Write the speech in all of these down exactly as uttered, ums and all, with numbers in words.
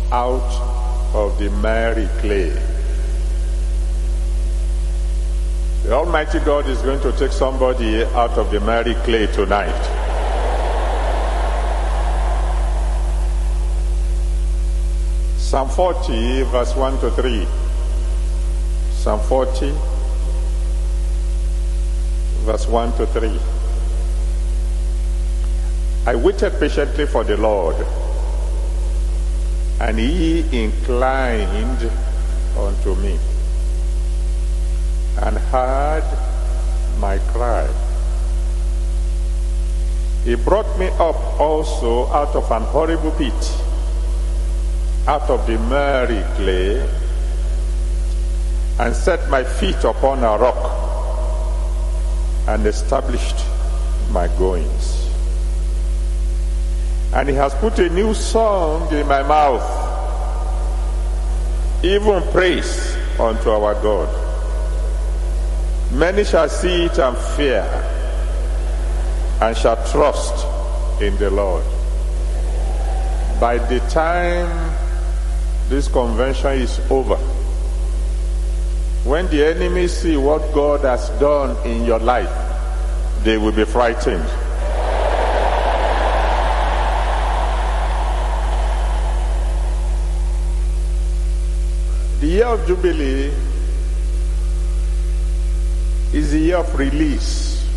out of the miry clay. The Almighty God is going to take somebody out of the miry clay tonight. Psalm forty, verse one to three. Psalm forty, verse one to three. I waited patiently for the Lord, and he inclined unto me, and heard my cry. He brought me up also out of an horrible pit, out of the miry clay, and set my feet upon a rock, and established my goings. And he has put a new song in my mouth, even praise unto our God. Many shall see it and fear, and shall trust in the Lord. By the time this convention is over, when the enemies see what God has done in your life, they will be frightened. The year of Jubilee is the year of release.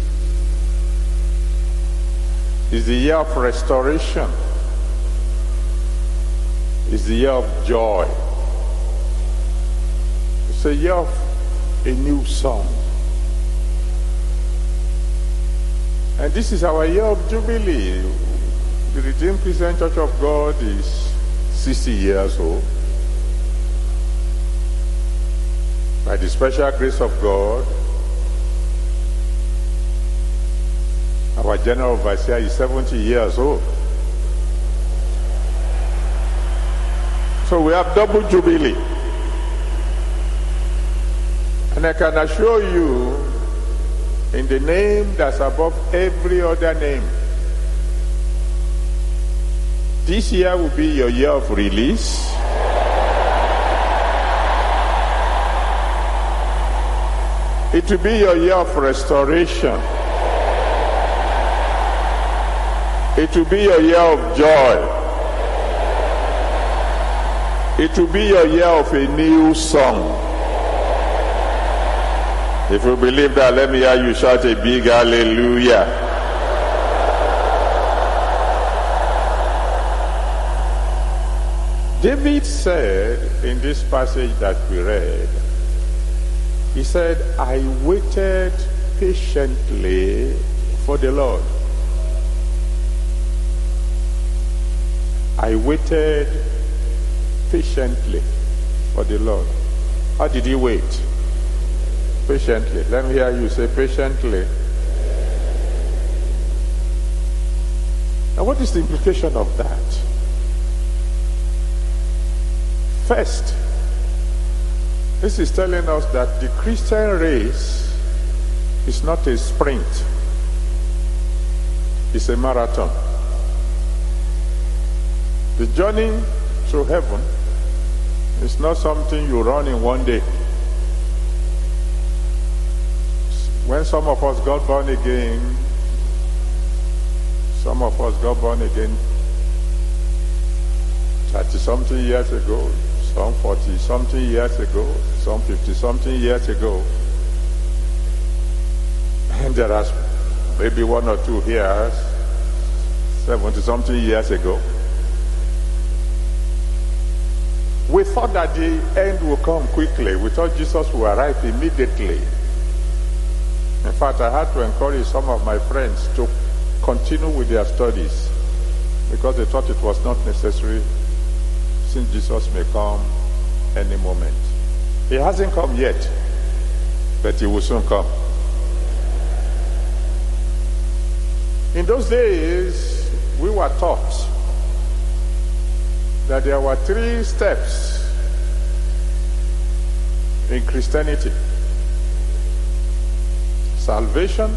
It's the year of restoration. It's the year of joy. It's a year of a new song. And this is our year of Jubilee. The Redeemed Christian Church of God is sixty years old. By the special grace of God, our General Overseer is seventy years old. So we have double Jubilee. And I can assure you, in the name that's above every other name, this year will be your year of release. It will be your year of restoration. It will be your year of joy. It will be your year of a new song. If you believe that, let me hear you shout a big hallelujah. David said in this passage that we read, he said, I waited patiently for the Lord. I waited patiently for the Lord. How did he wait? Patiently. Let me hear you say patiently. Now, what is the implication of that? First, this is telling us that the Christian race is not a sprint. It's a marathon. The journey through heaven is not something you run in one day. When some of us got born again, some of us got born again thirty-something years ago, some forty-something years ago, some fifty-something years ago. And there are maybe one or two here, seventy-something years ago. We thought that the end will come quickly. We thought Jesus will arrive immediately. In fact, I had to encourage some of my friends to continue with their studies because they thought it was not necessary, since Jesus may come any moment. He hasn't come yet, but he will soon come. In those days, we were taught that there were three steps in Christianity: salvation,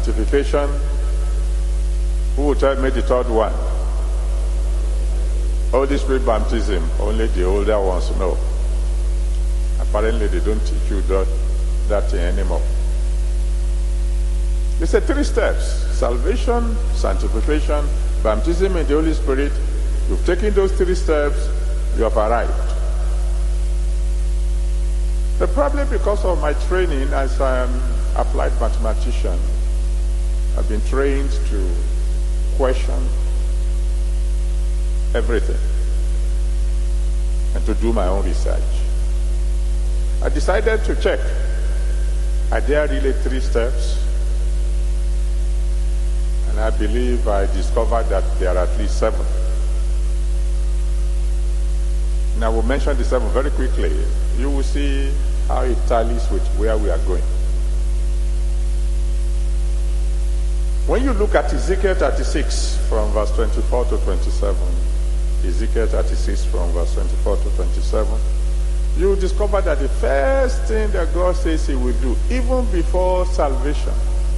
sanctification. Who will tell me the third one? Holy Spirit baptism, only the older ones know. Apparently they don't teach you that, that thing anymore. It's a three steps: salvation, sanctification, baptism in the Holy Spirit. You've taken those three steps, you have arrived. But probably because of my training as an applied mathematician, I've been trained to question everything and to do my own research. I decided to check, are there really three steps? And I believe I discovered that there are at least seven. And I will mention the seven very quickly. You will see how it tallies with where we are going. When you look at Ezekiel thirty-six from verse twenty-four to twenty-seven, Ezekiel thirty-six from verse twenty-four to twenty-seven, you will discover that the first thing that God says he will do, even before salvation,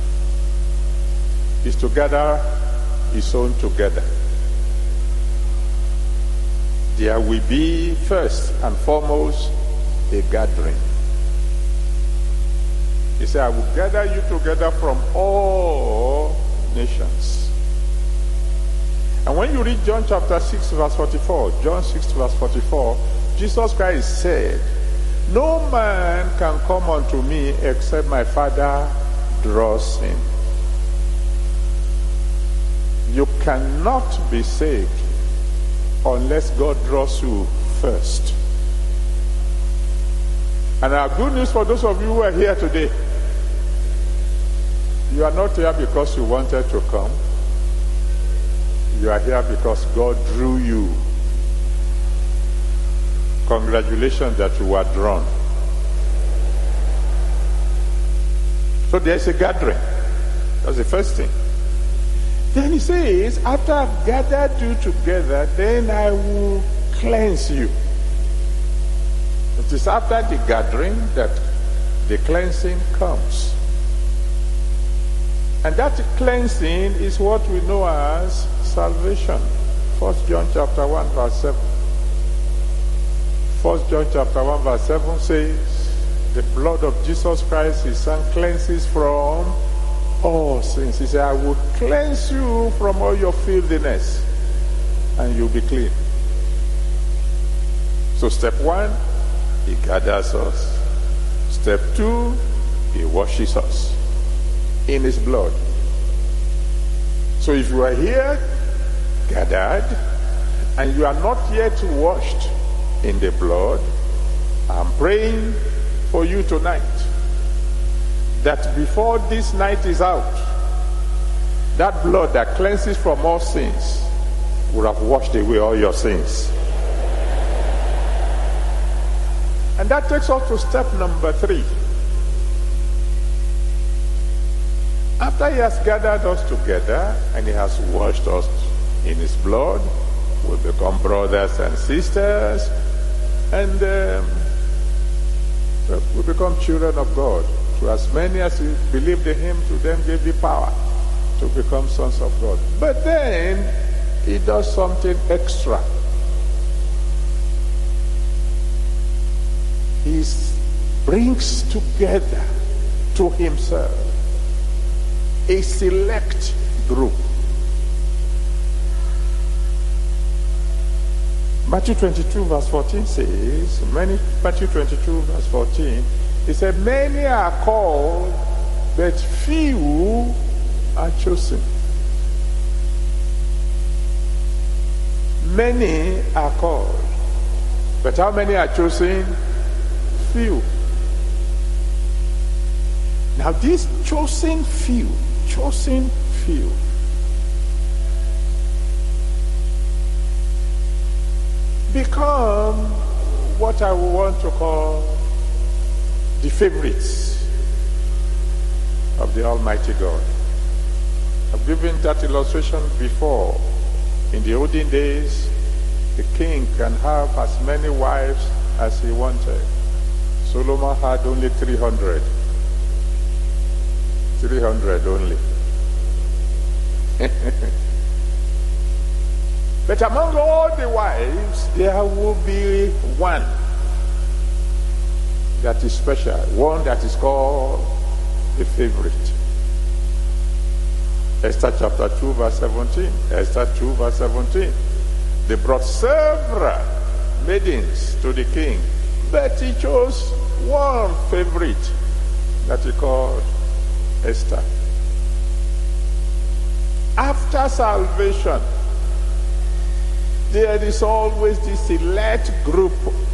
is to gather his own together. There will be first and foremost a gathering. He said, I will gather you together from all nations. And when you read John chapter six verse forty-four, John six verse forty-four, Jesus Christ said, no man can come unto me except my Father draws him. You cannot be saved unless God draws you first. And our good news for those of you who are here today, you are not here because you wanted to come. You are here because God drew you. Congratulations that you were drawn. So there's a gathering. That's the first thing. Then he says, after I've gathered you together, then I will cleanse you. It is after the gathering that the cleansing comes. And that cleansing is what we know as salvation. First John chapter one verse seven. First John chapter one verse seven says, the blood of Jesus Christ, his son, cleanses from all sins. He said, I will cleanse you from all your filthiness and you'll be clean. So step one, he gathers us. Step two, he washes us in his blood. So if you are here gathered and you are not yet washed in the blood, I'm praying for you tonight that before this night is out, that blood that cleanses from all sins will have washed away all your sins. And that takes us to step number three. After he has gathered us together and he has washed us in his blood, we become brothers and sisters, and um, we become children of God. To as many as believed in him, to them gave the power to become sons of God. But then he does something extra. He brings together to himself a select group. Matthew twenty-two verse fourteen says, many, Matthew twenty-two verse fourteen, he said, many are called, but few are chosen. Many are called, but how many are chosen? Few. Now these chosen few, chosen few, become what I would want to call the favorites of the Almighty God. I've given that illustration before. In the olden days, the king can have as many wives as he wanted. Solomon had only three hundred. three hundred only. But among all the wives, there will be one that is special, one that is called a favorite. Esther chapter two, verse seventeen. Esther two, verse seventeen. They brought several maidens to the king, but he chose one favorite that he called Esther. After salvation, there is always this select group.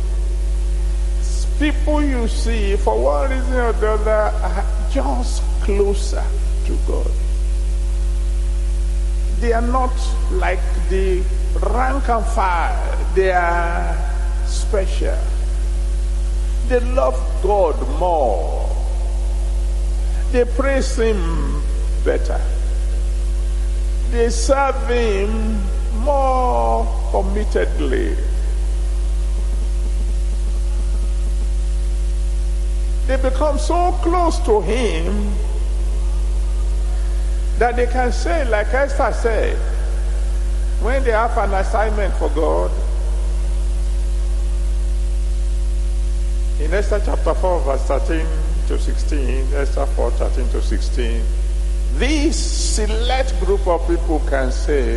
People you see, for one reason or the other, are just closer to God. They are not like the rank and file. They are special. They love God more. They praise Him better. They serve Him more committedly. They become so close to Him that they can say, like Esther said, when they have an assignment for God, in Esther chapter four, verse thirteen to sixteen, Esther four, thirteen to sixteen, this select group of people can say,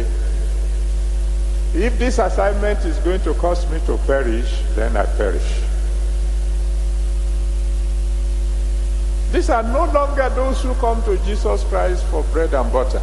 if this assignment is going to cause me to perish, then I perish. These are no longer those who come to Jesus Christ for bread and butter.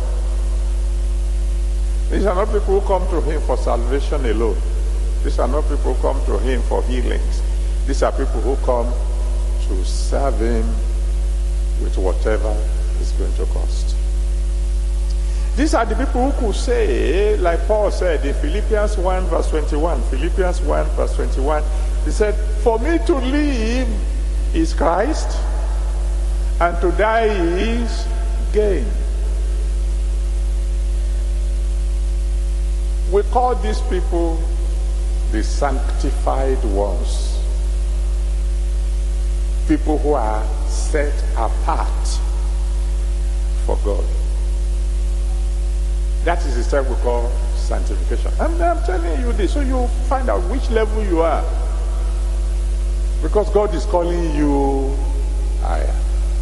These are not people who come to Him for salvation alone. These are not people who come to Him for healings. These are people who come to serve Him with whatever is going to cost. These are the people who could say, like Paul said in Philippians one verse twenty-one, Philippians one verse twenty-one, he said, for me to live is Christ, and to die is gain. We call these people the sanctified ones. People who are set apart for God. That is the step we call sanctification. And I'm telling you this so you find out which level you are. Because God is calling you higher.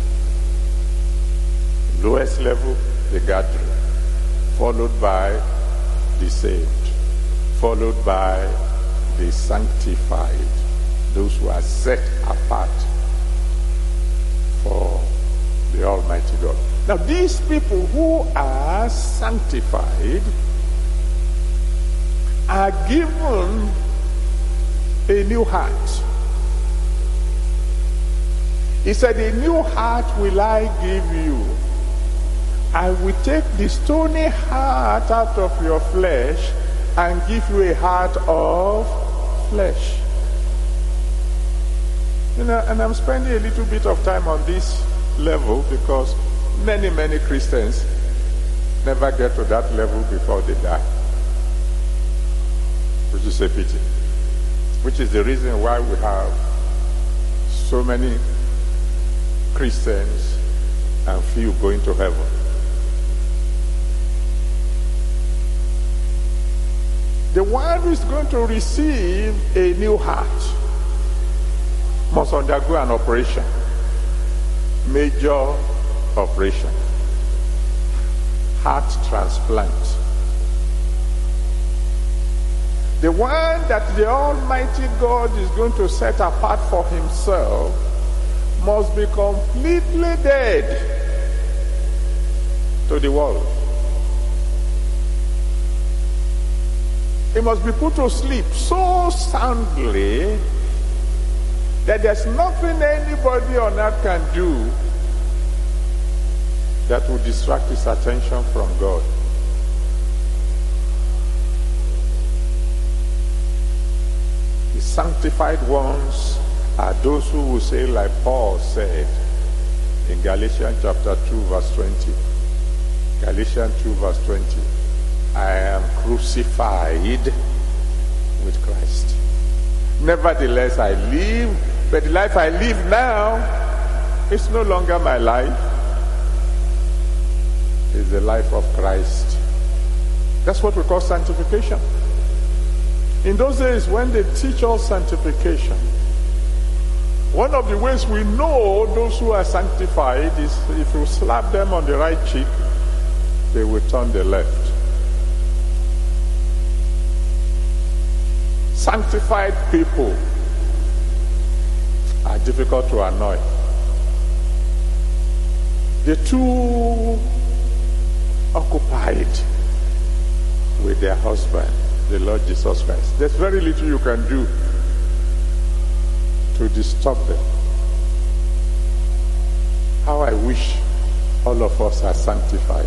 Lowest level, the gathering, followed by the saved, followed by the sanctified, those who are set apart for the Almighty God. Now, these people who are sanctified are given a new heart. He said, a new heart will I give you. I will take the stony heart out of your flesh and give you a heart of flesh. You know, and I'm spending a little bit of time on this level because many, many Christians never get to that level before they die. Which is a pity. Which is the reason why we have so many Christians and few going to heaven. The one who is going to receive a new heart must undergo an operation. Major operation. Heart transplant. The one that the Almighty God is going to set apart for Himself must be completely dead to the world. He must be put to sleep so soundly that there's nothing anybody on earth can do that will distract his attention from God. The sanctified ones are those who will say, like Paul said in Galatians chapter two verse twenty. Galatians two verse twenty. I am crucified with Christ. Nevertheless I live, but the life I live now is no longer my life. It's the life of Christ. That's what we call sanctification. In those days, when they teach us sanctification, one of the ways we know those who are sanctified is if you slap them on the right cheek, they will turn the left. Sanctified people are difficult to annoy. They're too occupied with their husband, the Lord Jesus Christ. There's very little you can do to disturb them. How I wish all of us are sanctified.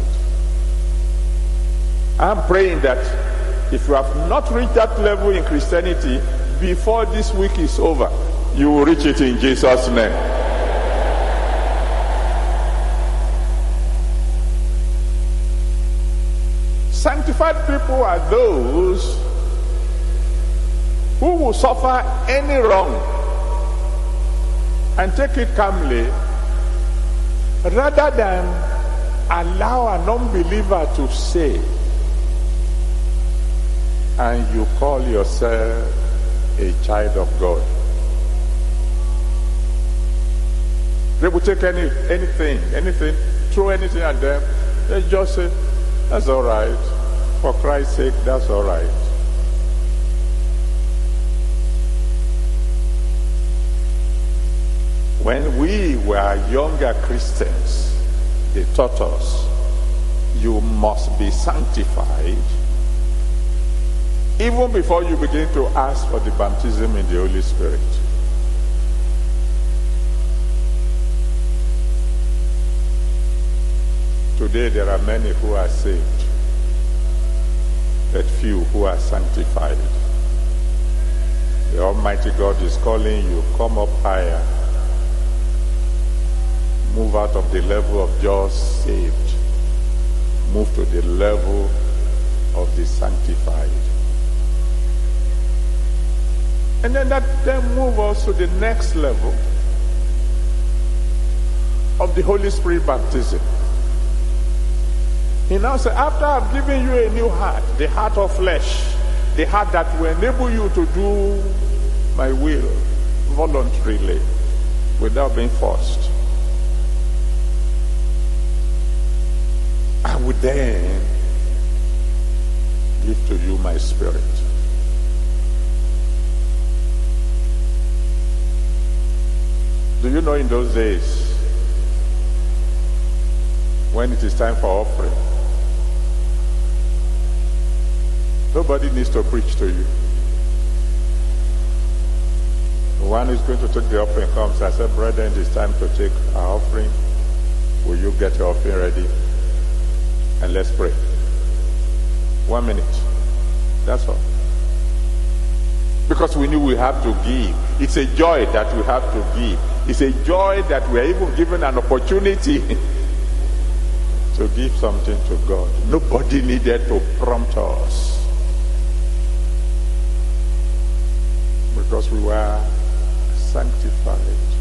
I'm praying that if you have not reached that level in Christianity, before this week is over, you will reach it in Jesus' name. Sanctified people are those who will suffer any wrong and take it calmly, rather than allow an unbeliever to say, and you call yourself a child of God. They will take any anything, anything, throw anything at them. They just say, that's all right. For Christ's sake, that's all right. When we were younger Christians, they taught us, you must be sanctified even before you begin to ask for the baptism in the Holy Spirit. Today there are many who are saved, but few who are sanctified. The Almighty God is calling you, come up higher. Move out of the level of just saved. Move to the level of the sanctified. And then that then move us to the next level of the Holy Spirit baptism. He now said, after I've given you a new heart, the heart of flesh, the heart that will enable you to do my will voluntarily without being forced, I would then give to you my spirit. Do you know in those days, when it is time for offering, nobody needs to preach to you. The one who's going to take the offering comes. I said, brethren, it's time to take our offering. Will you get your offering ready? And let's pray. One minute. That's all. Because we knew we have to give. It's a joy that we have to give. It's a joy that we are even given an opportunity to give something to God. Nobody needed to prompt us, because we were sanctified.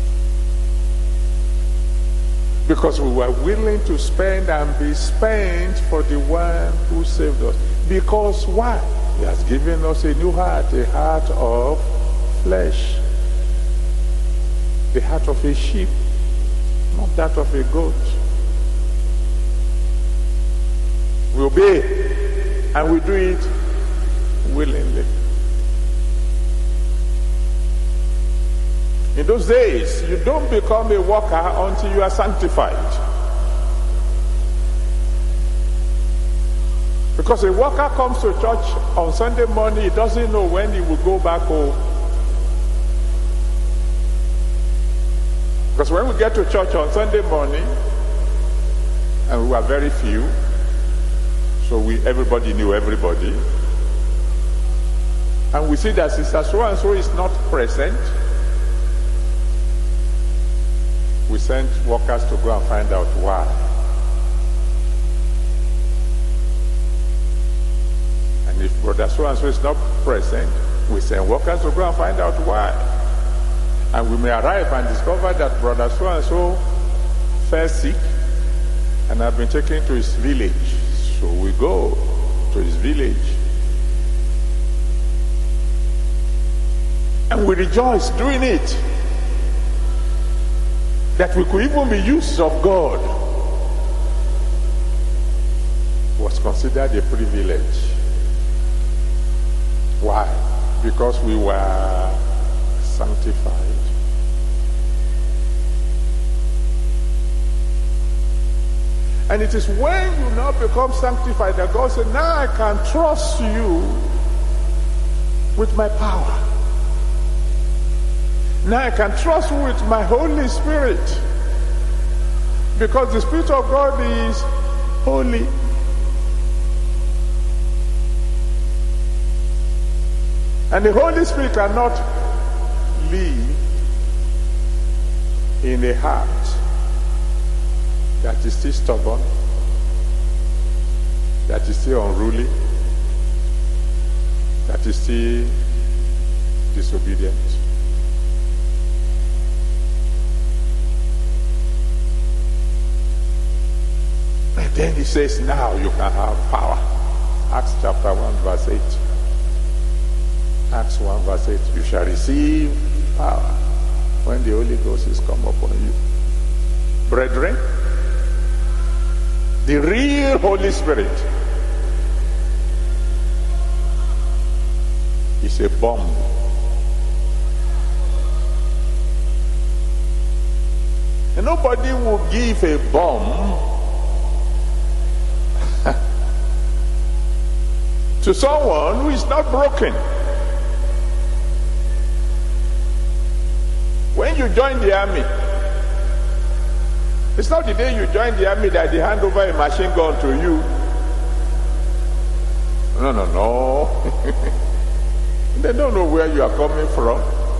Because we were willing to spend and be spent for the one who saved us. Because why? He has given us a new heart, a heart of flesh. The heart of a sheep, not that of a goat. We obey, and we do it willingly. In those days, you don't become a worker until you are sanctified. Because a worker comes to church on Sunday morning, he doesn't know when he will go back home. Because when we get to church on Sunday morning, and we were very few, so we everybody knew everybody, and we see that sister so and so is not present, we sent workers to go and find out why. And if brother so and so is not present, we send workers to go and find out why. And we may arrive and discover that brother so and so fell sick and have been taken to his village. So we go to his village. And we rejoice doing it. That we could even be used of God was considered a privilege. Why? Because we were sanctified. And it is when you now become sanctified that God said, now I can trust you with my power. Now I can trust you with my Holy Spirit. Because the Spirit of God is holy. And the Holy Spirit cannot live in a heart that is still stubborn, that is still unruly, that is still disobedient. And then he says, now you can have power. Acts chapter one verse eight. Acts one verse eight. You shall receive power when the Holy Ghost is come upon you. Brethren, the real Holy Spirit is a bomb. And nobody will give a bomb to someone who is not broken. When you join the army, it's not the day you join the army that they hand over a machine gun to you. No, no, no. They don't know where you are coming from.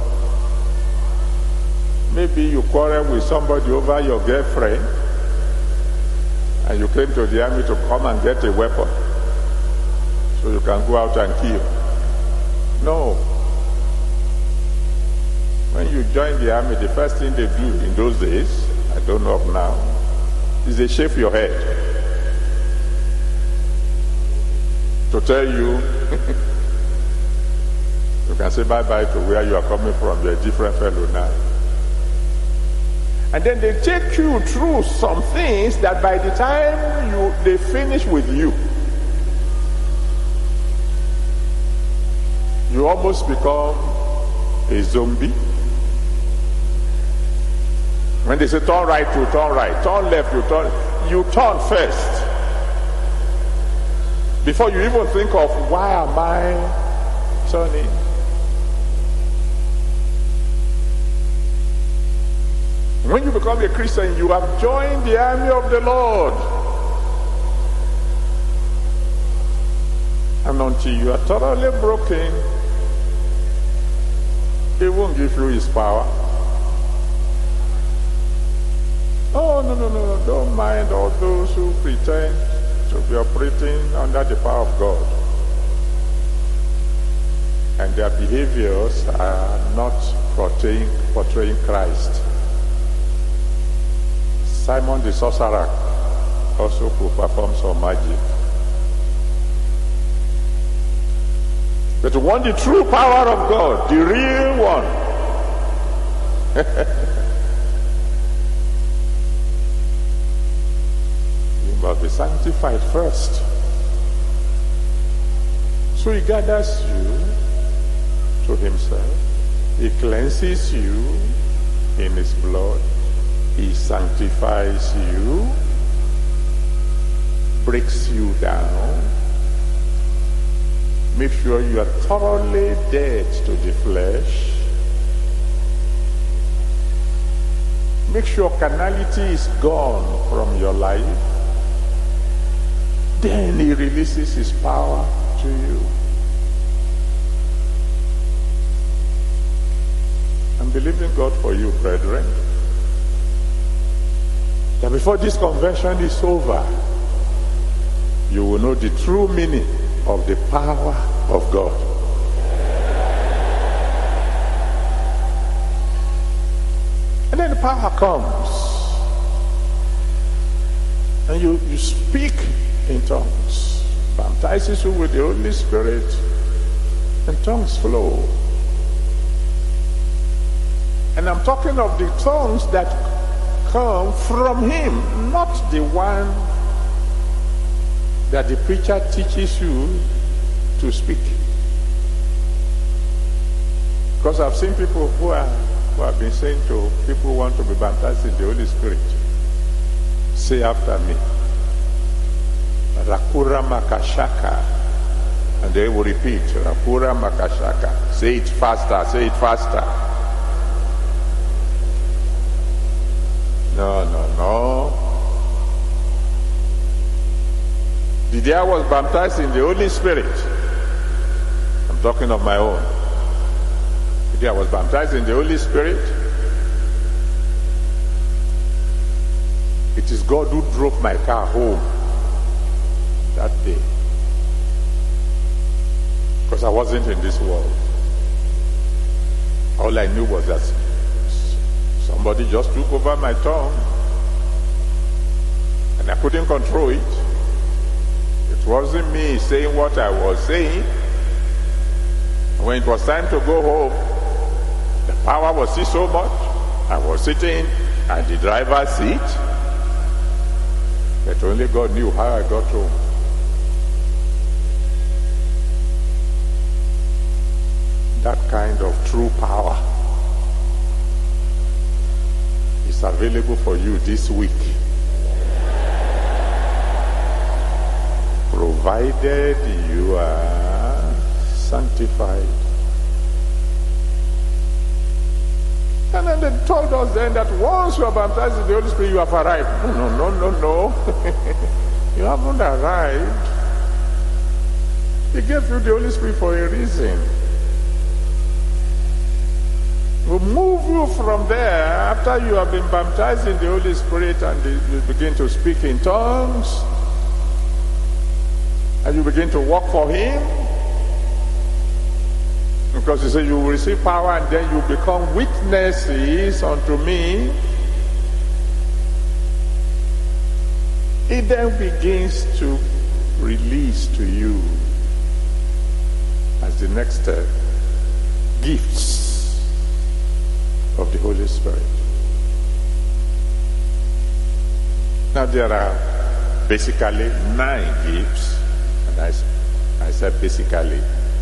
Maybe you quarrel with somebody over your girlfriend, and you came to the army to come and get a weapon so you can go out and kill. No. When you join the army, the first thing they do in those days, I don't know of now, is they shave your head to tell you you can say bye-bye to where you are coming from. You're a different fellow now. And then they take you through some things that by the time you they finish with you, you almost become a zombie. When they say turn right, you turn right. Turn left, you turn. You turn first. Before you even think of why am I turning. When you become a Christian, you have joined the army of the Lord. And until you are thoroughly broken, He won't give you His power. Oh, no, no, no, no. Don't mind all those who pretend to be operating under the power of God. And their behaviors are not portraying, portraying Christ. Simon the sorcerer also could perform some magic. But to want the true power of God, the real one, you must be sanctified first. So He gathers you to Himself. He cleanses you in His blood. He sanctifies you, breaks you down, make sure you are thoroughly dead to the flesh, make sure carnality is gone from your life. Then He releases His power to you. I'm believing God for you, brethren, that before this convention is over, you will know the true meaning of the power of God. And then the power comes, and you, you speak in tongues, baptizes you with the Holy Spirit, and tongues flow. And I'm talking of the tongues that come from him, not the one that the preacher teaches you to speak. Because I've seen people who, are, who have been saying to people who want to be baptized in the Holy Spirit, say after me, Rakura Makashaka. And they will repeat, Rakura Makashaka. Say it faster, say it faster. No, no, no. The day I was baptized in the Holy Spirit, I'm talking of my own. The day I was baptized in the Holy Spirit, it is God who drove my car home that day. Because I wasn't in this world. All I knew was that somebody just took over my tongue and I couldn't control it. It wasn't me saying what I was saying. When it was time to go home, the power was still so much. I was sitting at the driver's seat, but only God knew how I got home. That kind of true power is available for you this week, provided you are sanctified. And then they told us then that once you are baptized in the Holy Spirit, you have arrived. No, no, no, no, no. You haven't arrived. He gave you the Holy Spirit for a reason. We'll move you from there after you have been baptized in the Holy Spirit and you begin to speak in tongues and you begin to work for him, because he said you will receive power and then you become witnesses unto me. It then begins to release to you as the next step gifts of the Holy Spirit. Now there are basically nine gifts, and I, I said basically.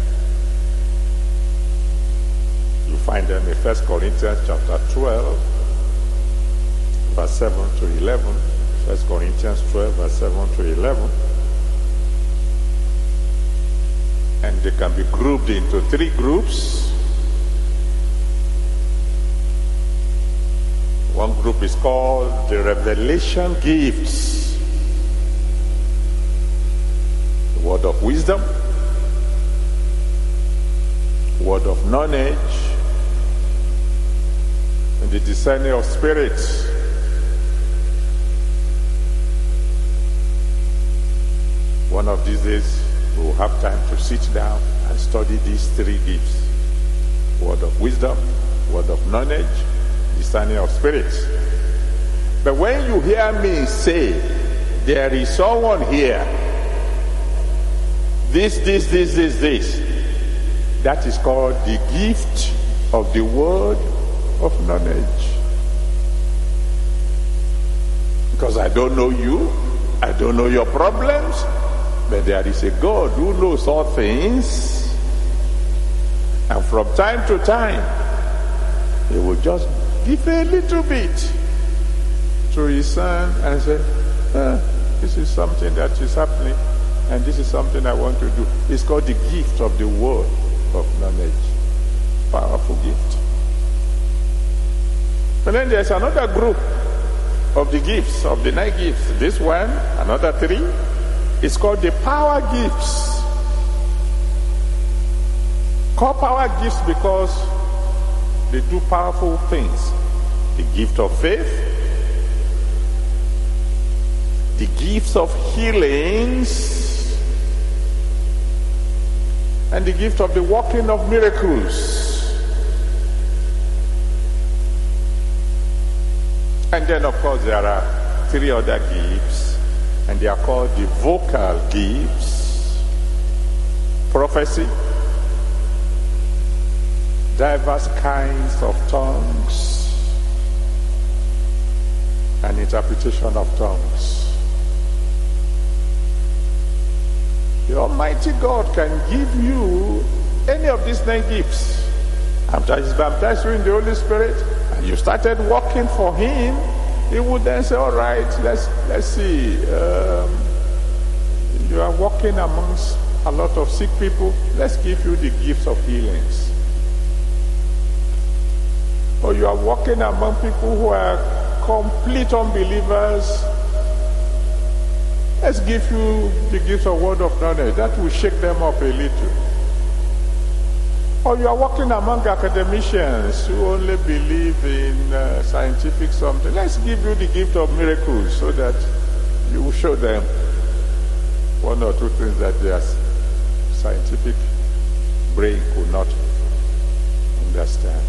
You find them in First Corinthians chapter twelve, verse seven to eleven. First Corinthians twelve, verse seven to eleven. And they can be grouped into three groups. One group is called the revelation gifts. The word of wisdom, word of knowledge, and the discerning of spirits. One of these days, we will have time to sit down and study these three gifts. Word of wisdom, word of knowledge, discerning of spirits. But when you hear me say, there is someone here, this, this, this, this, this, that is called the gift of the word of knowledge. Because I don't know you, I don't know your problems, but there is a God who knows all things, and from time to time, he will just give a little bit to his son and say, ah, this is something that is happening, and this is something I want to do. It's called the gift of the word of knowledge. Powerful gift. But then there's another group of the gifts, of the nine gifts. This one, another three, it's called the power gifts. Called power gifts because they do powerful things. The gift of faith, the gifts of healings, and the gift of the working of miracles. And then, of course, there are three other gifts, and they are called the vocal gifts: prophecy, diverse kinds of tongues and interpretation of tongues. The Almighty God can give you any of these nine gifts. After He's baptized you in the Holy Spirit, and you started working for Him, He would then say, all right, let's, let's see. Um, you are walking amongst a lot of sick people. Let's give you the gifts of healings. Or you are walking among people who are complete unbelievers. Let's give you the gifts of word of knowledge. That will shake them up a little. Or you are walking among academicians who only believe in uh, scientific something. Let's give you the gift of miracles so that you will show them one or two things that their scientific brain could not understand.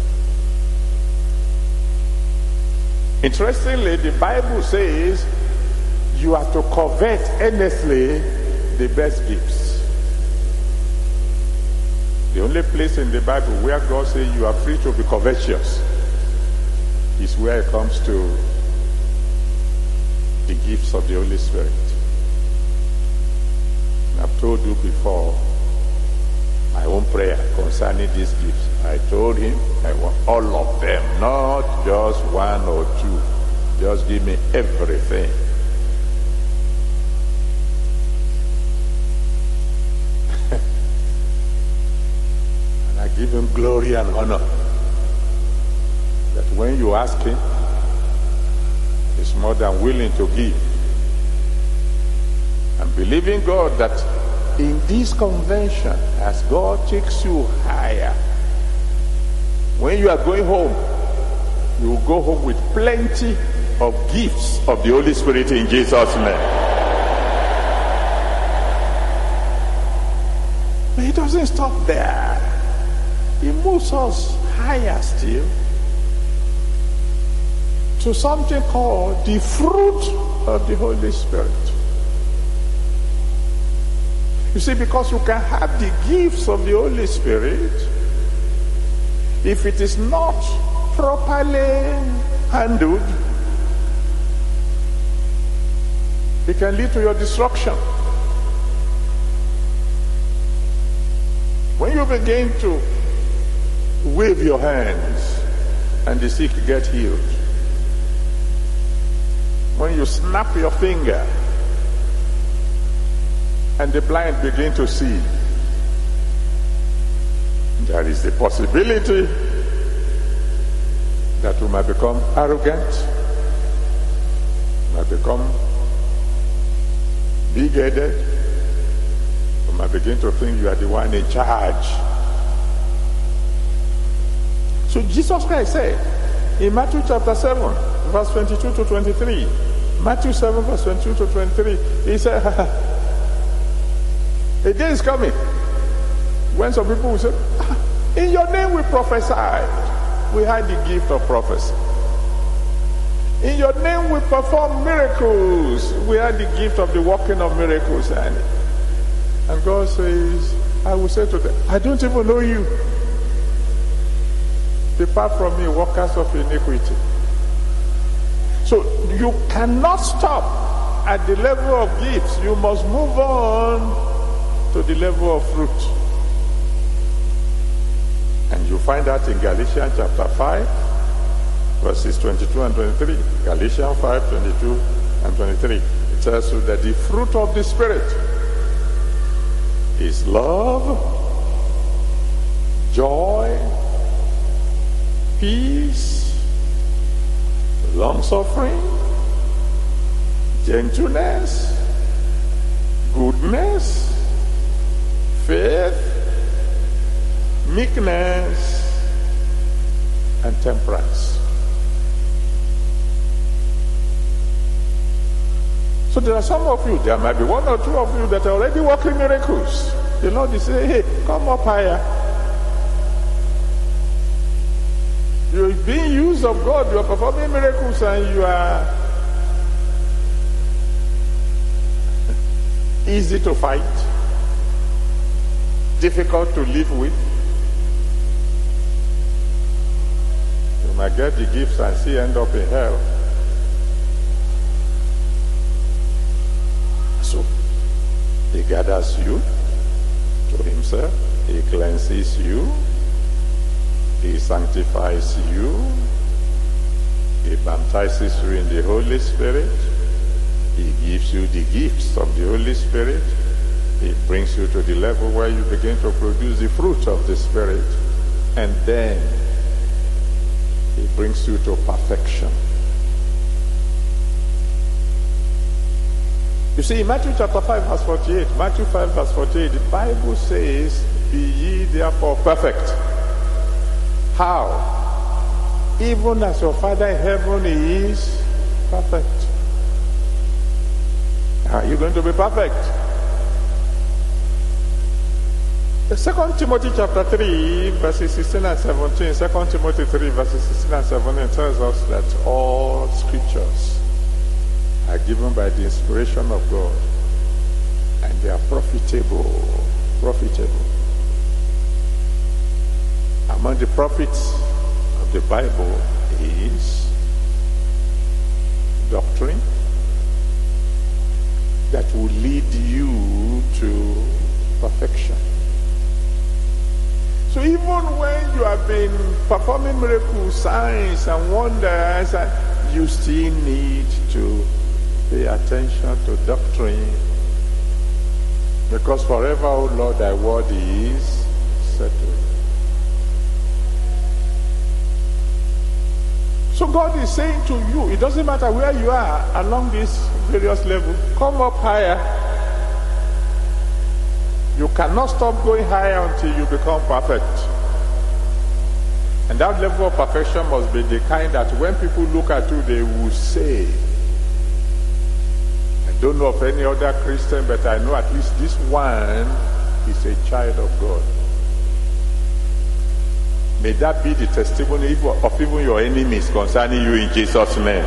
Interestingly, the Bible says you are to covet earnestly the best gifts. The only place in the Bible where God says you are free to be covetous is where it comes to the gifts of the Holy Spirit. I've told you before my own prayer concerning these gifts. I told Him I want all of them, not just one or two. Just give me everything. I give Him glory and honor. That when you ask Him, He's more than willing to give. And believing God that in this convention, as God takes you higher, when you are going home, you will go home with plenty of gifts of the Holy Spirit in Jesus' name. But He doesn't stop there. He moves us higher still to something called the fruit of the Holy Spirit. You see, because you can have the gifts of the Holy Spirit, if it is not properly handled, it can lead to your destruction. When you begin to wave your hands and the sick get healed, when you snap your finger and the blind begin to see, there is the possibility that we might become arrogant, might become big-headed, we might begin to think you are the one in charge. So Jesus Christ said in Matthew chapter seven, verse twenty-two to twenty-three, Matthew seven, verse twenty-two to twenty-three, He said, a day is coming when some people will say, ah, in your name we prophesied. We had the gift of prophecy. In your name we perform miracles. We had the gift of the working of miracles. And, and God says, I will say to them, I don't even know you. Depart from me, workers of iniquity. So you cannot stop at the level of gifts. You must move on to the level of fruit. And you find that in Galatians chapter five, verses twenty-two and twenty-three. Galatians five, twenty-two and twenty-three. It tells you that the fruit of the Spirit is love, joy, peace, long-suffering, gentleness, goodness, faith, meekness, and temperance. So there are some of you, there might be one or two of you that are already working miracles. The Lord is saying, hey, come up higher. You're being used of God, you are performing miracles, and you are easy to fight, difficult to live with. and get the gifts and still end up in hell. So, he gathers you to himself, he cleanses you, he sanctifies you, he baptizes you in the Holy Spirit, he gives you the gifts of the Holy Spirit, he brings you to the level where you begin to produce the fruit of the Spirit, and then he brings you to perfection. You see, in Matthew chapter five, verse forty-eight, Matthew five, verse forty-eight, the Bible says, "Be ye therefore perfect." How? Even as your Father in heaven is perfect. Are you going to be perfect? The Second Timothy chapter three, verses sixteen and seventeen, Second Timothy three, verses sixteen and seventeen tells us that all scriptures are given by the inspiration of God, and they are profitable. Profitable. Among the profits of the Bible is doctrine that will lead you to perfection. So even when you have been performing miracles, signs, and wonders, you still need to pay attention to doctrine. Because forever, O Lord, thy word is settled. So God is saying to you, it doesn't matter where you are along this various level, come up higher. You cannot stop going higher until you become perfect. And that level of perfection must be the kind that when people look at you, they will say, I don't know of any other Christian, but I know at least this one is a child of God. May that be the testimony of even your enemies concerning you in Jesus' name.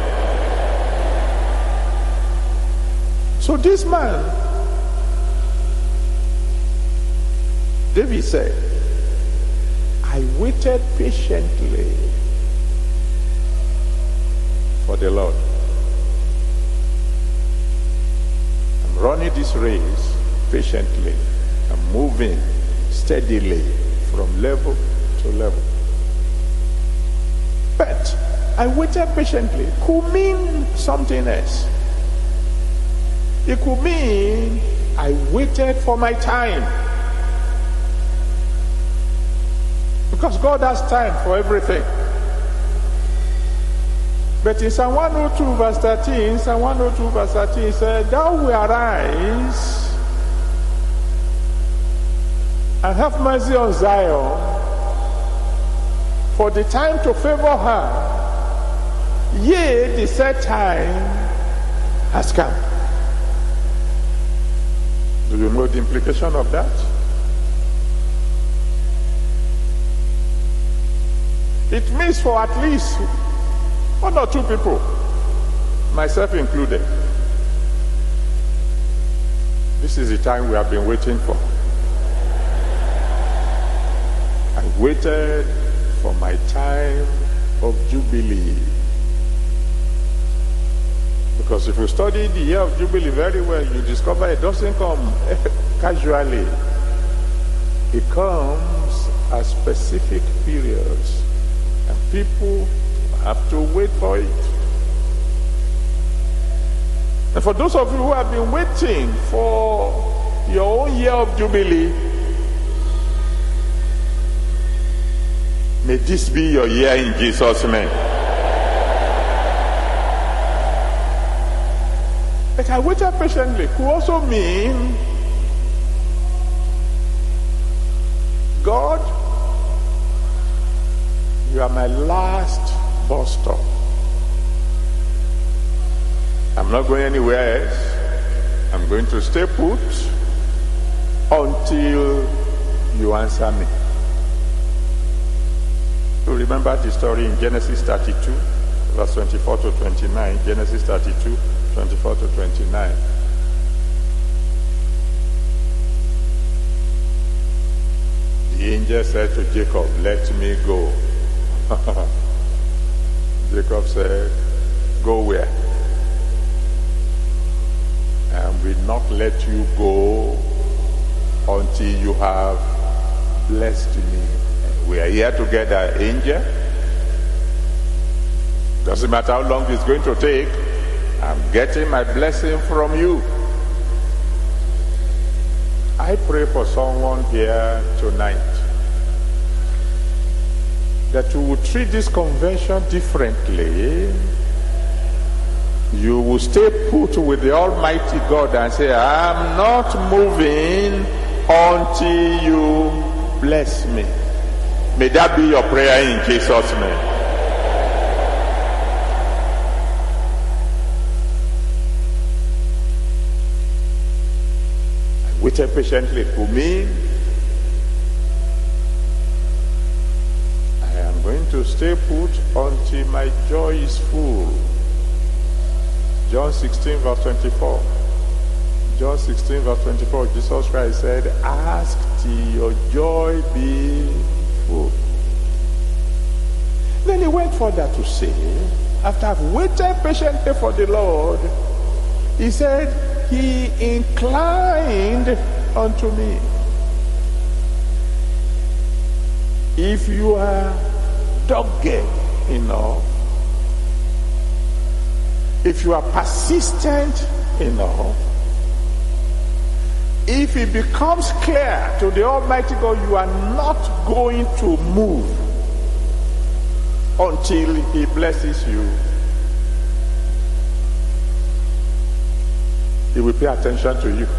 So this man, David said, I waited patiently for the Lord. I'm running this race patiently. I'm moving steadily from level to level. But I waited patiently could mean something else. It could mean I waited for my time. Because God has time for everything. But in Psalm one oh two verse thirteen, Psalm one oh two verse thirteen said, Thou will arise and have mercy on Zion, for the time to favor her, yea, the set time has come. Do you know the implication of that? It means for at least one or two people, myself included, this is the time we have been waiting for. I waited for my time of Jubilee. Because if you study the year of Jubilee very well, you discover it doesn't come casually. It comes at specific periods. And people have to wait for it. And for those of you who have been waiting for your own year of Jubilee, may this be your year in Jesus' name. But I waited patiently could also mean God, you are my last bus stop. I'm not going anywhere else. I'm going to stay put until you answer me. You remember the story in Genesis thirty-two, verse twenty-four to twenty-nine. Genesis thirty-two, twenty-four to twenty-nine. The angel said to Jacob, let me go. Jacob said, go where? And will not let you go until you have blessed me. We are here together, angel. Doesn't matter how long it's going to take. I'm getting my blessing from you. I pray for someone here tonight that you will treat this convention differently. You will stay put with the Almighty God and say, I'm not moving until you bless me. May that be your prayer in Jesus' name. I waited patiently for me. I am going to stay put until my joy is full. John sixteen verse twenty-four. John sixteen verse twenty-four, Jesus Christ said, ask till your joy be full. Then he went further to say, after I've waited patiently for the Lord, he said, he inclined unto me. If you are dogged enough, if you are persistent enough, if it becomes clear to the Almighty God you are not going to move until he blesses you, he will pay attention to you.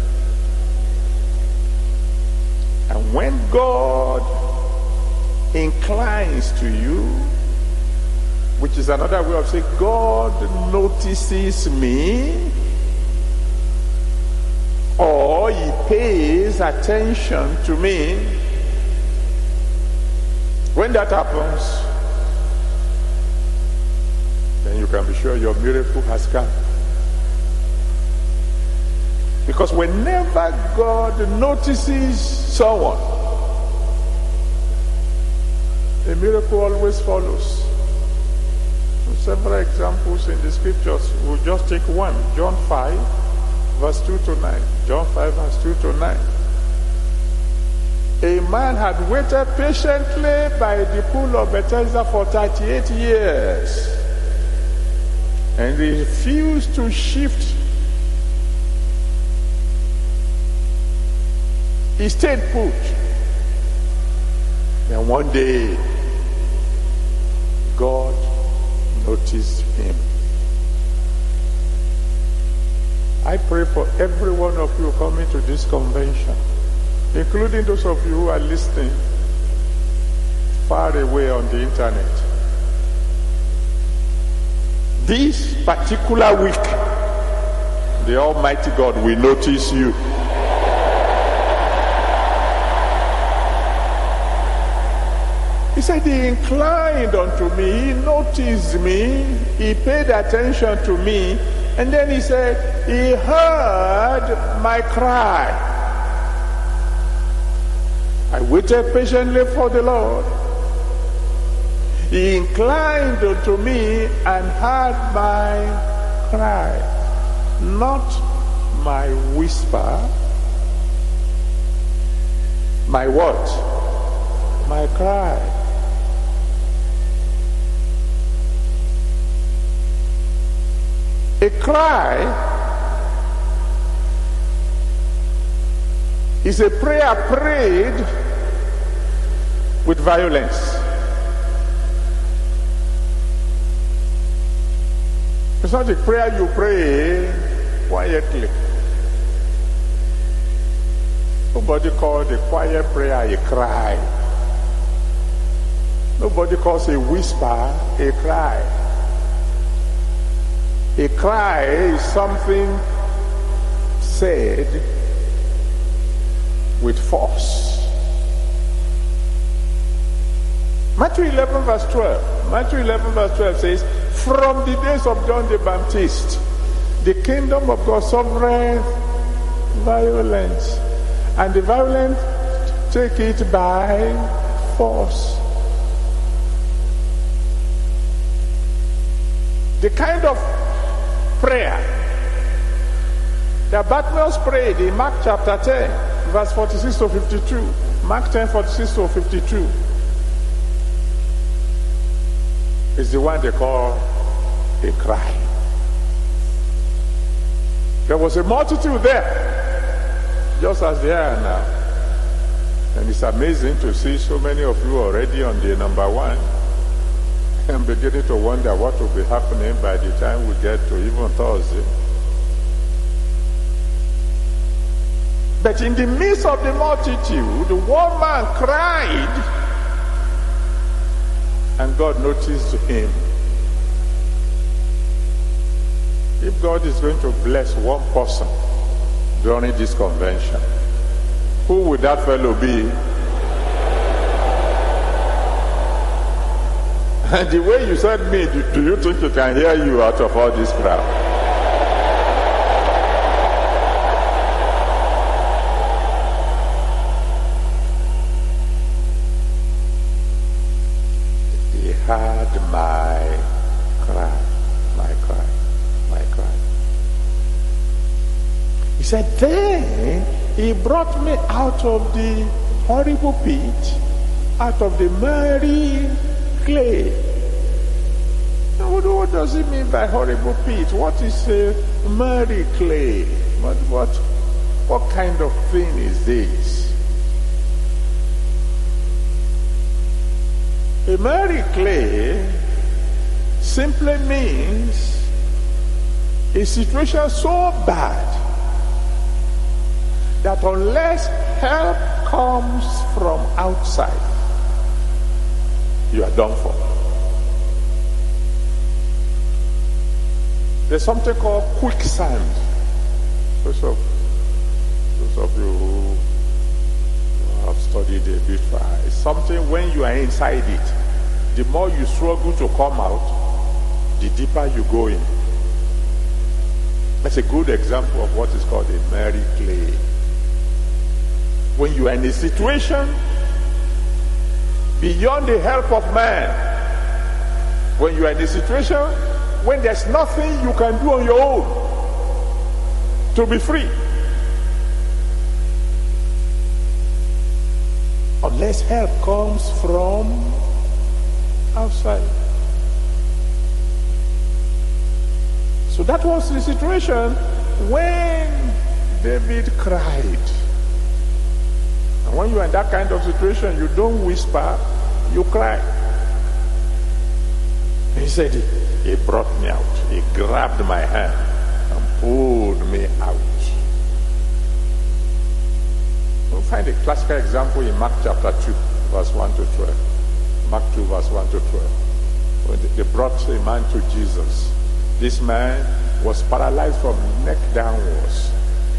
And when God inclines to you, which is another way of saying God notices me, or he pays attention to me, when that happens, then you can be sure your miracle has come. Because whenever God notices someone, a miracle always follows. Several examples in the scriptures. We'll just take one. John five, verse two to nine. John five, verse two to nine. A man had waited patiently by the pool of Bethesda for thirty-eight years and refused to shift. He stayed put. And one day, God noticed him. I pray for every one of you coming to this convention, including those of you who are listening far away on the internet. This particular week, the Almighty God will notice you. He said he inclined unto me, he noticed me, he paid attention to me, and then he said, he heard my cry. I waited patiently for the Lord. He inclined unto me and heard my cry. Not my whisper. My what? My cry. A cry is a prayer prayed with violence. It's not a prayer you pray quietly. Nobody calls a quiet prayer a cry. Nobody calls a whisper a cry. A cry is something said with force. Matthew eleven verse twelve. Matthew eleven verse twelve says, from the days of John the Baptist, the kingdom of God suffereth violence, and the violent take it by force. The kind of prayer that Bartimaeus prayed in Mark chapter ten, verse forty-six to fifty-two. Mark ten, forty-six to fifty-two. Is the one they call a cry. There was a multitude there, just as they are now. And it's amazing to see so many of you already on the number one. I'm beginning to wonder what will be happening by the time we get to even Thursday. But in the midst of the multitude, one man cried, and God noticed him. If God is going to bless one person during this convention, who would that fellow be? And the way you said me, do, do you think you can hear you out of all this crowd? He heard my cry, my cry, my cry. He said, then he brought me out of the horrible pit, out of the miry clay. Now, what, what does it mean by horrible pit? What is a miry clay? What, what, what kind of thing is this? A miry clay simply means a situation so bad that unless help comes from outside, you are done for. There's something called quicksand. Those of, those of you who have studied a bit, it's something when you are inside it, the more you struggle to come out, the deeper you go in. That's a good example of what is called a miry clay. When you are in a situation beyond the help of man, when you are in a situation when there's nothing you can do on your own to be free, unless help comes from outside. So that was the situation when David cried. And when you are in that kind of situation, you don't whisper, you cry. He said, he brought me out. He grabbed my hand and pulled me out. We'll find a classical example in Mark chapter two, verse one to twelve. Mark two, verse one to twelve. When they brought a man to Jesus. This man was paralyzed from neck downwards.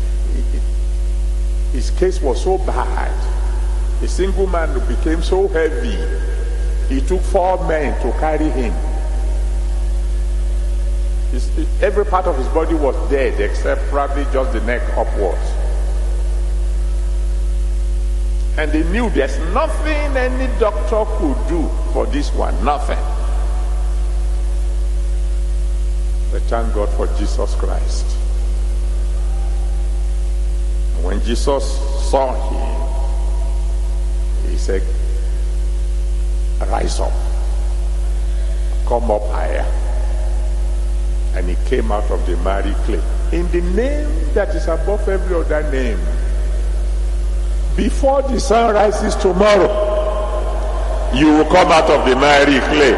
His case was so bad. A single man became so heavy. It took four men to carry him. His, every part of his body was dead except probably just the neck upwards. And they knew there's nothing any doctor could do for this one. Nothing. But thank God for Jesus Christ. And when Jesus saw him, he said, rise up, come up higher. And he came out of the miry clay. In the name that is above every other name. Before the sun rises tomorrow, you will come out of the miry clay.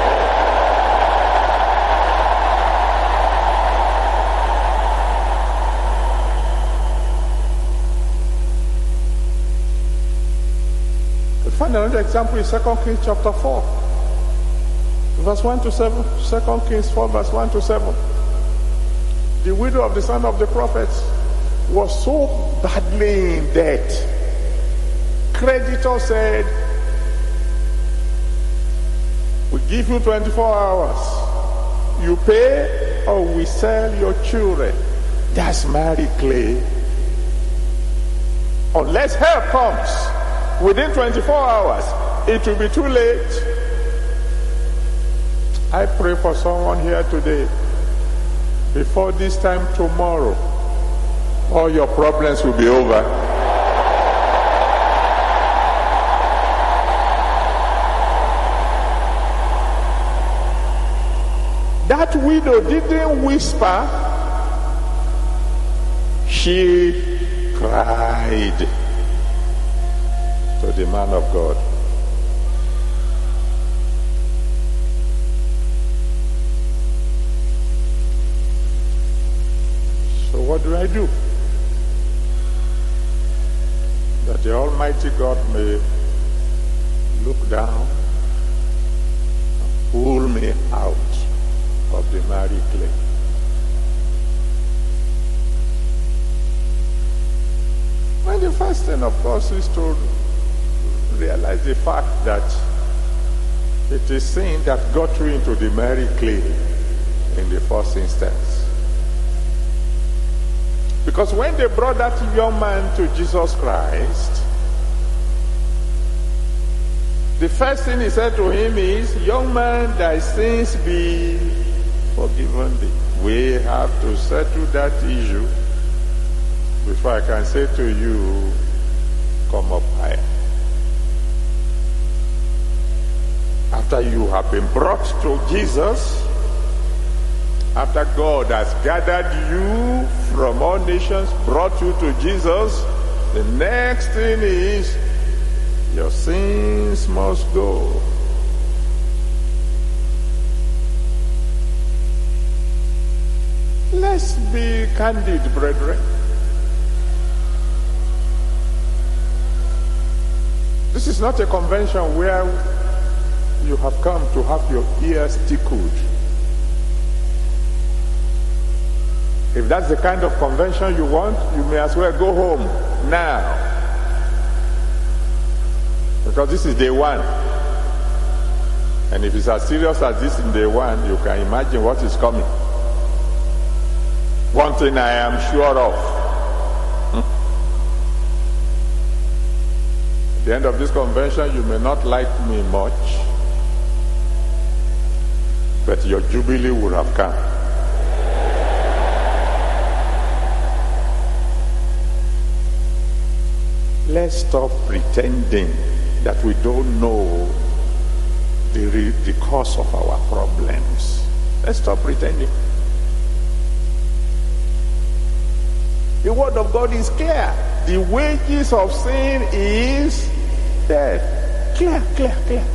We find another example in Second Kings chapter four. Verse one to seven, Second Kings four, verse one to seven. The widow of the son of the prophets was so badly in debt. Creditor said, we give you twenty-four hours. You pay or we sell your children. That's miry clay. Unless help comes within twenty-four hours, it will be too late. I pray for someone here today. Before this time tomorrow, all your problems will be over. That widow didn't whisper. She cried to the man of God. So what do I do? That the Almighty God may look down and pull me out of the miry clay. Well, the first thing, of course, is to realize the fact that it is sin that got you into the miry clay in the first instance. Because when they brought that young man to Jesus Christ, the first thing he said to him is, "Young man, thy sins be forgiven thee." We have to settle that issue before I can say to you, come up higher. After you have been brought to Jesus, after God has gathered you from all nations, brought you to Jesus, the next thing is your sins must go. Let's be candid, brethren. This is not a convention where you have come to have your ears tickled. If that's the kind of convention you want, you may as well go home now. Because this is day one. And if it's as serious as this in day one, you can imagine what is coming. One thing I am sure of. At the end of this convention, you may not like me much, but your jubilee would have come. Let's stop pretending that we don't know the, the cause of our problems. Let's stop pretending. The word of God is clear. The wages of sin is death. Clear, clear, clear.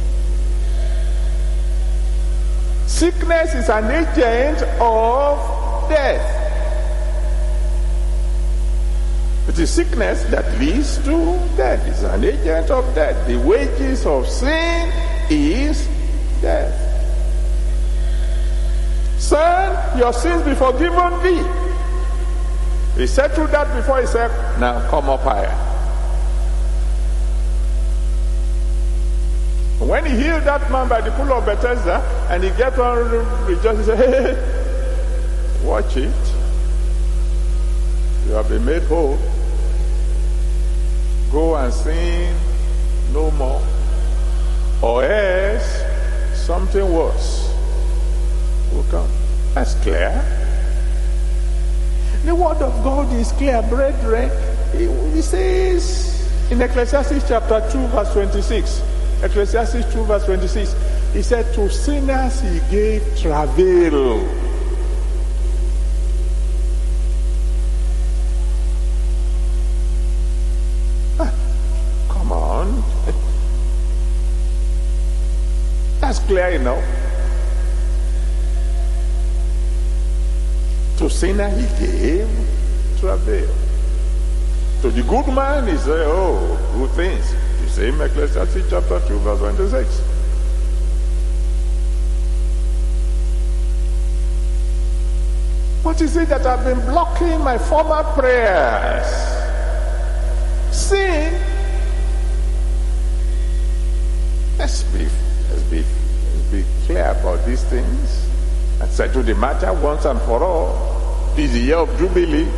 Sickness is an agent of death. It is sickness that leads to death. It's an agent of death. The wages of sin is death. Son, your sins be forgiven thee. He settled that before he said, now come up higher. When he healed that man by the pool of Bethesda, and he get on rejoicing, he said, hey, watch it. You have been made whole. Go and sin no more. Or else, something worse will come. That's clear. The word of God is clear, brethren. He says in Ecclesiastes chapter two, verse twenty-six, Ecclesiastes two, verse twenty-six, he said, to sinners he gave travail. Ah, come on. That's clear enough. To sinner he gave travail. To the good man he said, oh, good things. The same Ecclesiastes chapter two, verse twenty-six. What is it that I've been blocking my former prayers? Sin. Let's be, let's be, let's be clear about these things and settle the matter once and for all. This is the year of Jubilee.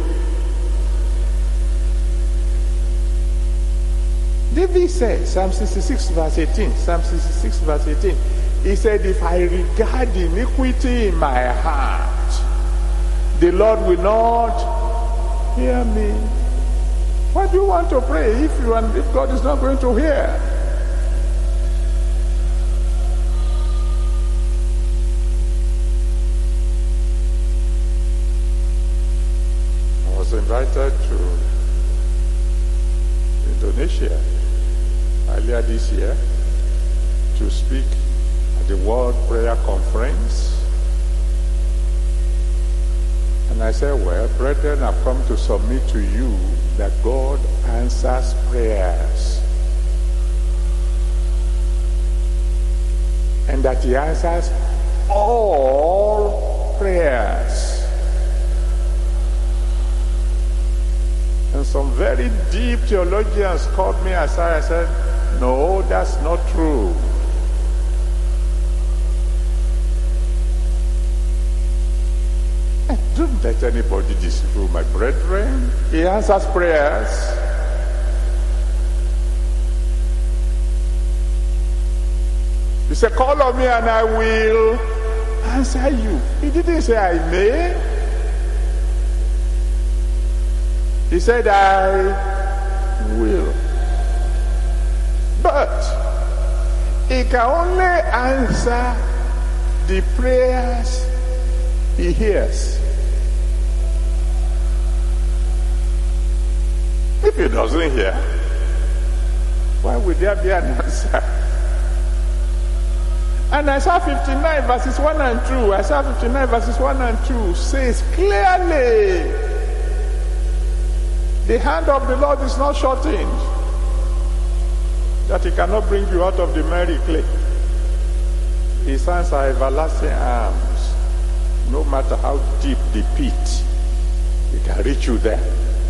David said, Psalm sixty-six verse eighteen, Psalm sixty-six verse eighteen, He said, if I regard iniquity in my heart, the Lord will not hear me. Why do you want to pray if you and if God is not going to hear? I was invited to Indonesia earlier this year to speak at the World Prayer Conference. And I said, well, brethren, I've come to submit to you that God answers prayers. And that he answers all prayers. And some very deep theologians called me aside and said, no, that's not true. Don't let anybody deceive my brethren. He answers prayers. He said, call on me and I will answer you. He didn't say I may. He said I will. But he can only answer the prayers he hears. If he doesn't hear, why would there be an answer? And Isaiah fifty-nine verses one and two, Isaiah fifty-nine verses one and two says clearly, the hand of the Lord is not shortened, that he cannot bring you out of the miry clay. His hands are everlasting arms. No matter how deep the pit, he can reach you there.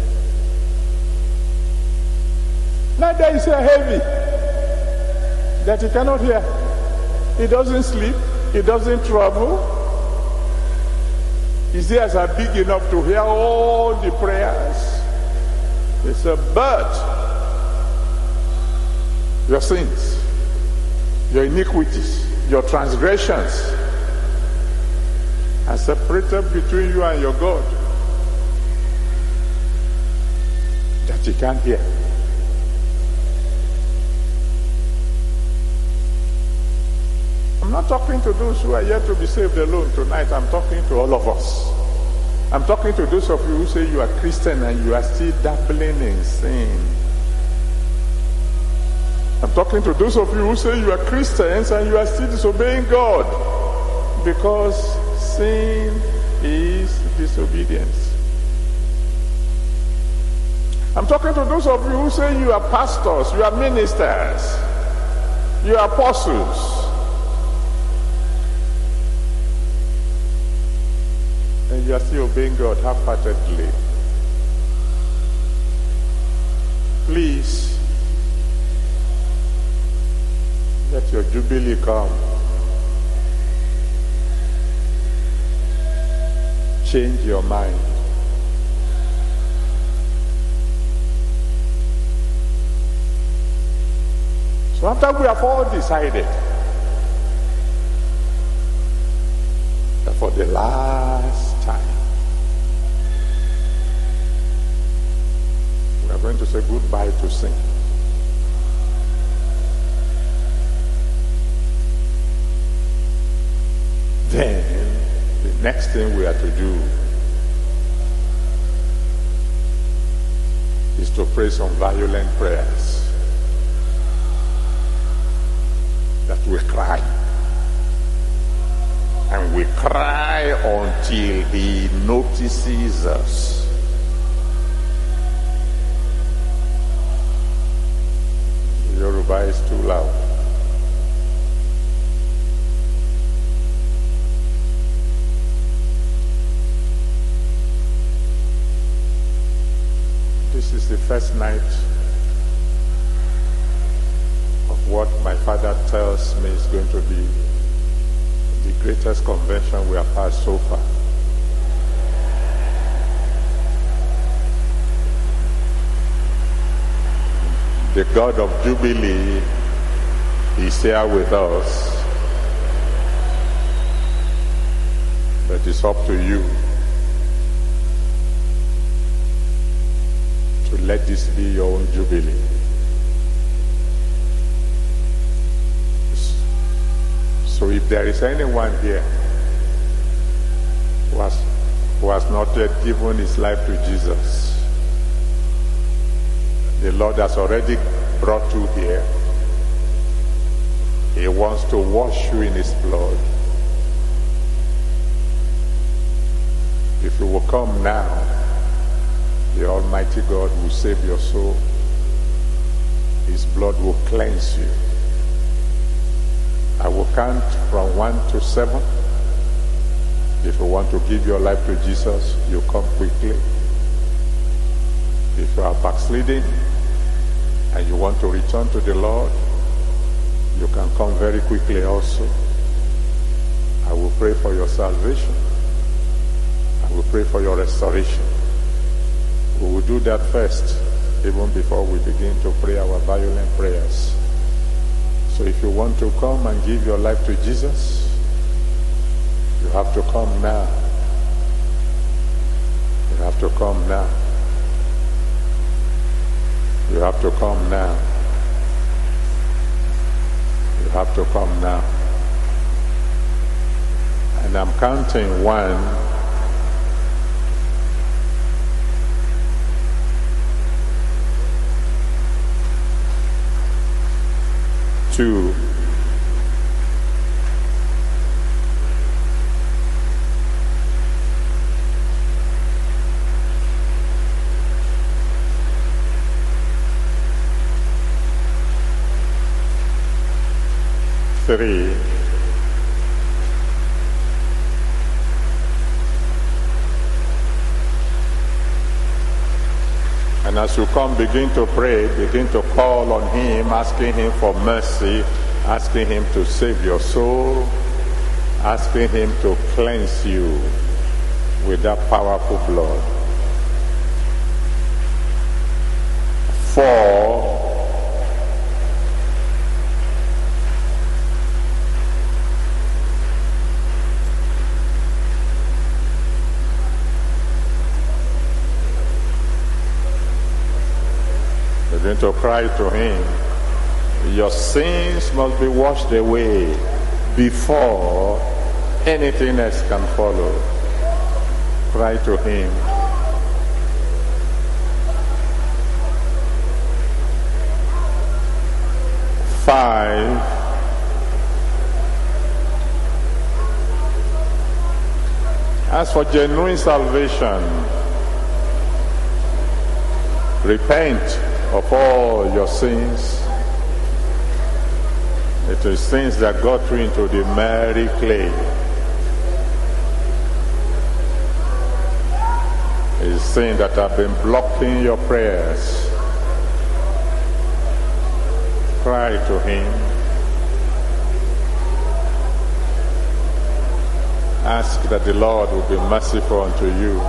Neither is he heavy that he cannot hear. He doesn't sleep. He doesn't trouble. His ears are big enough to hear all the prayers. He said, but your sins, your iniquities, your transgressions are separated between you and your God, that he can't hear. I'm not talking to those who are yet to be saved alone tonight. I'm talking to all of us. I'm talking to those of you who say you are Christian and you are still dabbling in sin. I'm talking to those of you who say you are Christians and you are still disobeying God, because sin is disobedience. I'm talking to those of you who say you are pastors, you are ministers, you are apostles, and you are still obeying God half-heartedly. Please, let your jubilee come. Change your mind. So after we have all decided that for the last time we are going to say goodbye to sin, then the next thing we are to do is to pray some violent prayers that we cry. And we cry until he notices us. Yoruba is too loud. This is the first night of what my father tells me is going to be the greatest convention we have had so far. The God of Jubilee is here with us, But it's up to you to let this be your own jubilee. So if there is anyone here who has, who has not yet given his life to Jesus, the Lord has already brought you here. He wants to wash you in his blood. If you will come now, the Almighty God will save your soul. His blood will cleanse you. I will count from one to seven. If you want to give your life to Jesus, you come quickly. If you are backsliding and you want to return to the Lord, you can come very quickly also. I will pray for your salvation. I will pray for your restoration. We will do that first, even before we begin to pray our violent prayers. So if you want to come and give your life to Jesus, you have to come now. You have to come now. You have to come now. You have to come now. And I'm counting one, two, three, and as you come, begin to pray, begin to call on him, asking him for mercy, asking him to save your soul, asking him to cleanse you with that powerful blood. Four, begin to cry to him. Your sins must be washed away before anything else can follow. Cry to him. Five, as for genuine salvation, repent of all your sins. It is sins that got you into the miry clay. It is sins that have been blocking your prayers. Cry to him. Ask that the Lord will be merciful unto you.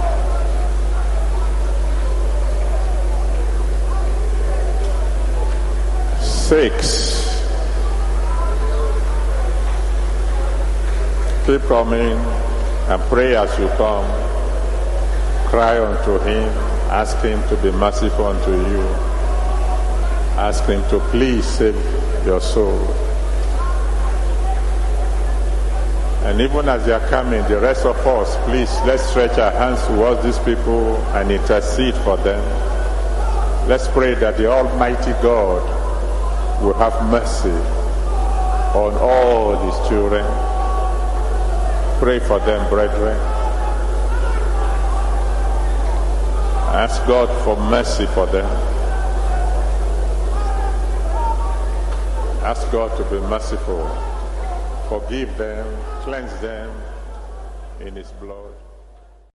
Six. Keep coming and pray as you come. Cry unto him. Ask him to be merciful unto you. Ask him to please save your soul. And even as they are coming, the rest of us, please, let's stretch our hands towards these people and intercede for them. Let's pray that the Almighty God will have mercy on all his children. Pray for them, brethren. Ask God for mercy for them. Ask God to be merciful. Forgive them, cleanse them in his blood.